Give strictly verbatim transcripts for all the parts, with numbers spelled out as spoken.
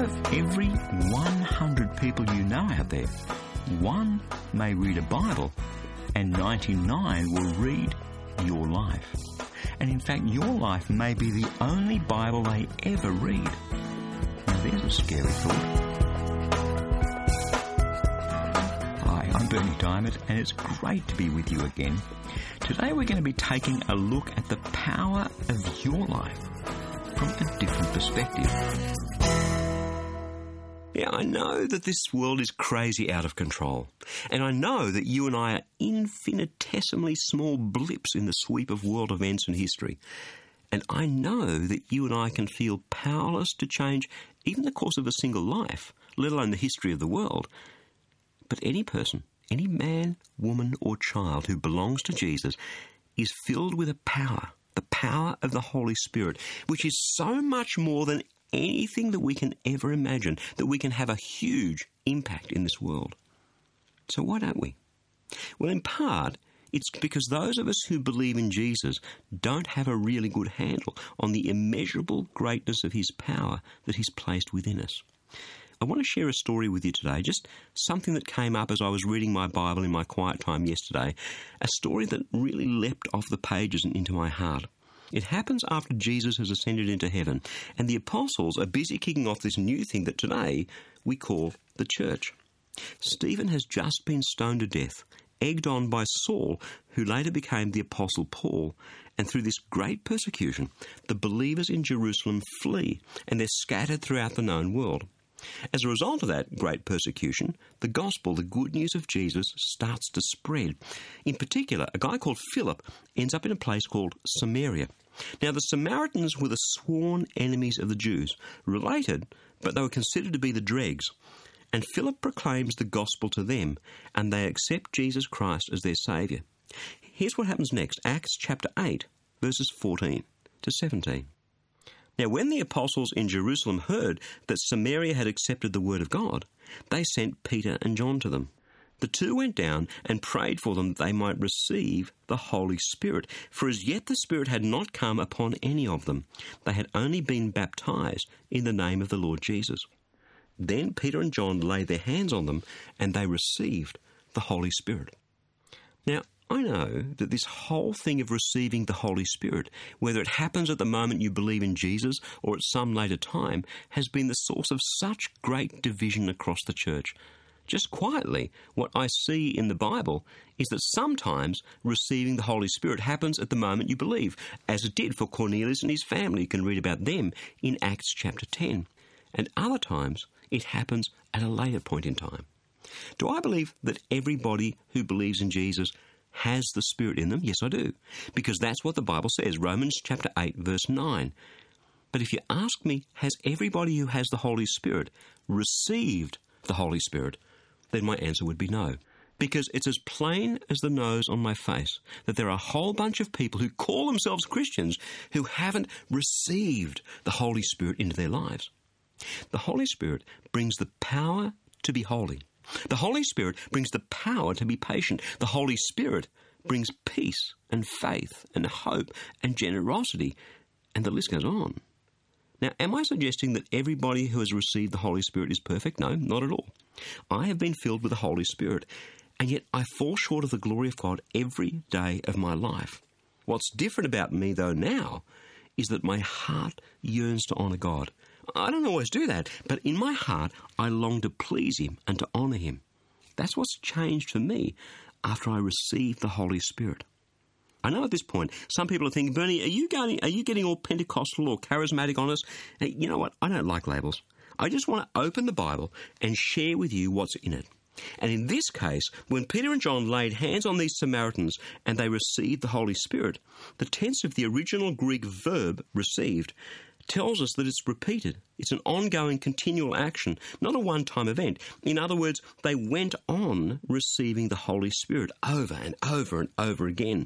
of every one hundred people you know out there, one may read a Bible and ninety-nine will read your life. And in fact, your life may be the only Bible they ever read. Now there's a scary thought. Hi, I'm Berni Dymet, and it's great to be with you again. Today we're going to be taking a look at the power of your life from a different perspective. Yeah, I know that this world is crazy out of control, and I know that you and I are infinitesimally small blips in the sweep of world events and history. And I know that you and I can feel powerless to change even the course of a single life, let alone the history of the world. But any person, any man, woman or child who belongs to Jesus is filled with a power, the power of the Holy Spirit, which is so much more than anything that we can ever imagine, that we can have a huge impact in this world. So why don't we? Well, in part, it's because those of us who believe in Jesus don't have a really good handle on the immeasurable greatness of his power that he's placed within us. I want to share a story with you today, just something that came up as I was reading my Bible in my quiet time yesterday, a story that really leapt off the pages and into my heart. It happens after Jesus has ascended into heaven, and the apostles are busy kicking off this new thing that today we call the church. Stephen has just been stoned to death, egged on by Saul, who later became the apostle Paul, and through this great persecution, the believers in Jerusalem flee, and they're scattered throughout the known world. As a result of that great persecution, the gospel, the good news of Jesus, starts to spread. In particular, a guy called Philip ends up in a place called Samaria. Now, the Samaritans were the sworn enemies of the Jews, related, but they were considered to be the dregs. And Philip proclaims the gospel to them, and they accept Jesus Christ as their Saviour. Here's what happens next, Acts chapter eight, verses fourteen to seventeen. Now, when the apostles in Jerusalem heard that Samaria had accepted the word of God, they sent Peter and John to them. The two went down and prayed for them that they might receive the Holy Spirit, for as yet the Spirit had not come upon any of them. They had only been baptized in the name of the Lord Jesus. Then Peter and John laid their hands on them, and they received the Holy Spirit. Now, I know that this whole thing of receiving the Holy Spirit, whether it happens at the moment you believe in Jesus or at some later time, has been the source of such great division across the church. Just quietly, what I see in the Bible is that sometimes receiving the Holy Spirit happens at the moment you believe, as it did for Cornelius and his family. You can read about them in Acts chapter ten. And other times it happens at a later point in time. Do I believe that everybody who believes in Jesus has the Spirit in them? Yes, I do. Because that's what the Bible says, Romans chapter eight, verse nine. But if you ask me, has everybody who has the Holy Spirit received the Holy Spirit? Then my answer would be no. Because it's as plain as the nose on my face that there are a whole bunch of people who call themselves Christians who haven't received the Holy Spirit into their lives. The Holy Spirit brings the power to be holy. The Holy Spirit brings the power to be patient. The Holy Spirit brings peace and faith and hope and generosity, and the list goes on. Now, am I suggesting that everybody who has received the Holy Spirit is perfect? No, not at all. I have been filled with the Holy Spirit, and yet I fall short of the glory of God every day of my life. What's different about me, though, now, is that my heart yearns to honour God. I don't always do that, but in my heart, I long to please him and to honour him. That's what's changed for me after I received the Holy Spirit. I know at this point, some people are thinking, Berni, are you going, are you getting all Pentecostal or charismatic on us? Now, you know what? I don't like labels. I just want to open the Bible and share with you what's in it. And in this case, when Peter and John laid hands on these Samaritans and they received the Holy Spirit, the tense of the original Greek verb, received, tells us that it's repeated. It's an ongoing, continual action, not a one-time event. In other words, they went on receiving the Holy Spirit over and over and over again.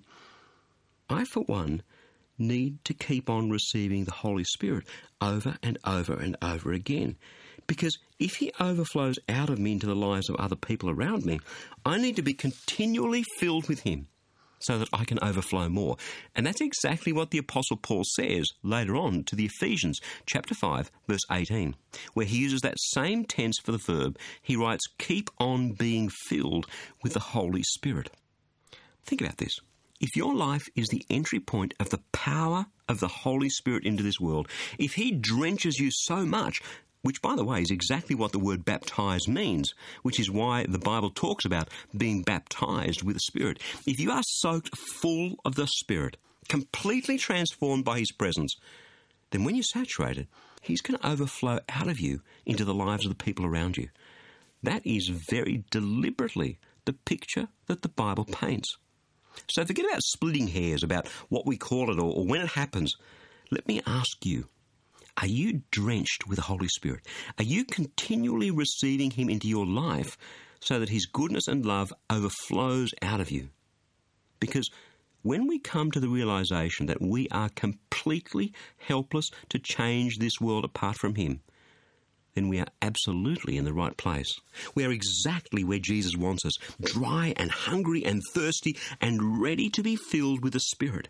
I, for one, need to keep on receiving the Holy Spirit over and over and over again. Because if he overflows out of me into the lives of other people around me, I need to be continually filled with him. so that I can overflow more. And that's exactly what the Apostle Paul says later on to the Ephesians, chapter five, verse eighteen, where he uses that same tense for the verb. He writes, keep on being filled with the Holy Spirit. Think about this. If your life is the entry point of the power of the Holy Spirit into this world, if he drenches you so much, which, by the way, is exactly what the word baptize means, which is why the Bible talks about being baptized with the Spirit. If you are soaked full of the Spirit, completely transformed by his presence, then when you're saturated, he's going to overflow out of you into the lives of the people around you. That is very deliberately the picture that the Bible paints. So forget about splitting hairs about what we call it or, or when it happens. Let me ask you, are you drenched with the Holy Spirit? Are you continually receiving him into your life so that his goodness and love overflows out of you? Because when we come to the realization that we are completely helpless to change this world apart from him, then we are absolutely in the right place. We are exactly where Jesus wants us, dry and hungry and thirsty and ready to be filled with the Spirit.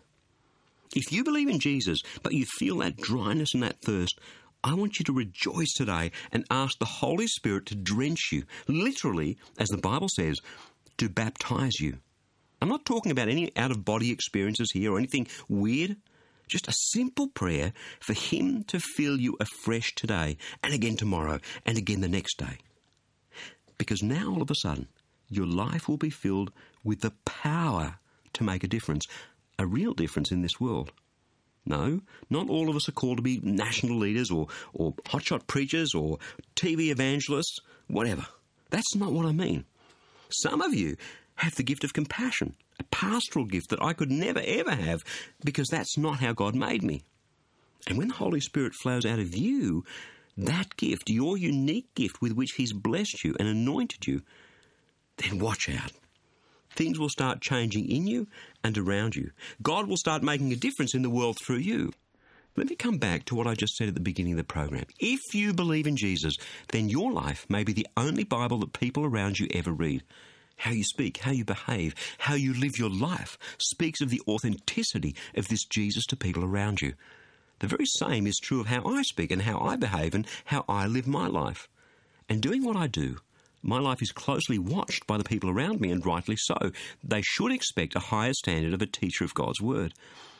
If you believe in Jesus, but you feel that dryness and that thirst, I want you to rejoice today and ask the Holy Spirit to drench you, literally, as the Bible says, to baptize you. I'm not talking about any out-of-body experiences here or anything weird. Just a simple prayer for him to fill you afresh today and again tomorrow and again the next day. Because now all of a sudden, your life will be filled with the power to make a difference, a real difference in this world. No, not all of us are called to be national leaders or, or hotshot preachers or T V evangelists, whatever. That's not what I mean. Some of you have the gift of compassion, a pastoral gift that I could never ever have because that's not how God made me. And when the Holy Spirit flows out of you, that gift, your unique gift with which he's blessed you and anointed you, then watch out. Things will start changing in you and around you. God will start making a difference in the world through you. Let me come back to what I just said at the beginning of the program. If you believe in Jesus, then your life may be the only Bible that people around you ever read. How you speak, how you behave, how you live your life speaks of the authenticity of this Jesus to people around you. The very same is true of how I speak and how I behave and how I live my life. And doing what I do, my life is closely watched by the people around me, and rightly so. They should expect a higher standard of a teacher of God's Word.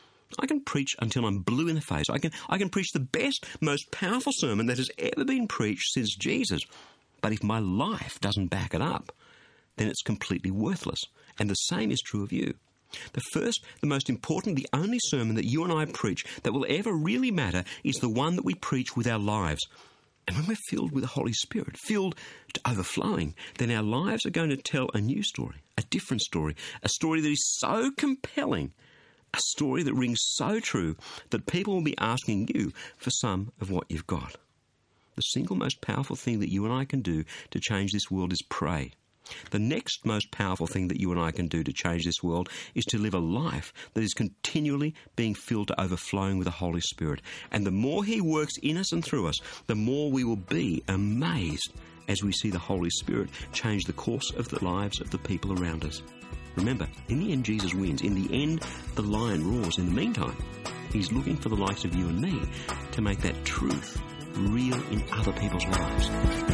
I can preach until I'm blue in the face. I can, I can preach the best, most powerful sermon that has ever been preached since Jesus. But if my life doesn't back it up, then it's completely worthless. And the same is true of you. The first, the most important, the only sermon that you and I preach that will ever really matter is the one that we preach with our lives. And when we're filled with the Holy Spirit, filled to overflowing, then our lives are going to tell a new story, a different story, a story that is so compelling, a story that rings so true that people will be asking you for some of what you've got. The single most powerful thing that you and I can do to change this world is pray. The next most powerful thing that you and I can do to change this world is to live a life that is continually being filled to overflowing with the Holy Spirit. And the more he works in us and through us, the more we will be amazed as we see the Holy Spirit change the course of the lives of the people around us. Remember, in the end, Jesus wins. In the end, the lion roars. In the meantime, he's looking for the likes of you and me to make that truth real in other people's lives.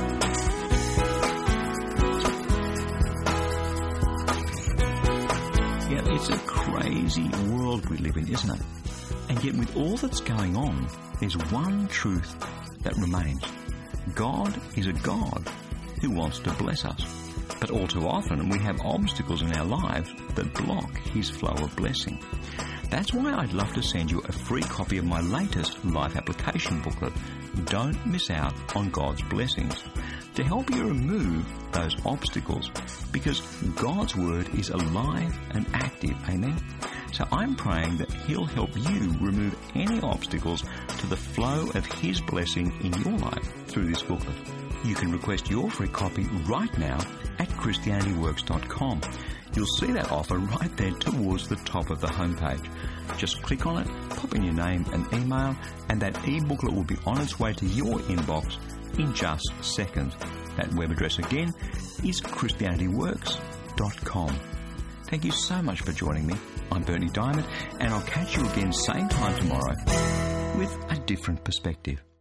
Yeah, it's a crazy world we live in, isn't it? And yet with all that's going on, there's one truth that remains. God is a God who wants to bless us. But all too often we have obstacles in our lives that block his flow of blessing. That's why I'd love to send you a free copy of my latest life application booklet, Don't Miss Out on God's Blessings, to help you remove those obstacles, because God's Word is alive and active, amen? So I'm praying that he'll help you remove any obstacles to the flow of his blessing in your life through this booklet. You can request your free copy right now at Christianity Works dot com. You'll see that offer right there towards the top of the homepage. Just click on it, pop in your name and email, and that e-booklet will be on its way to your inbox in just seconds. That web address again is Christianity Works dot com. Thank you so much for joining me. I'm Bernie Diamond, and I'll catch you again same time tomorrow with a different perspective.